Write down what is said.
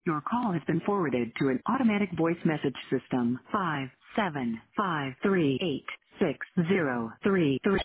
Your call has been forwarded to an automatic voice message system. 575386033.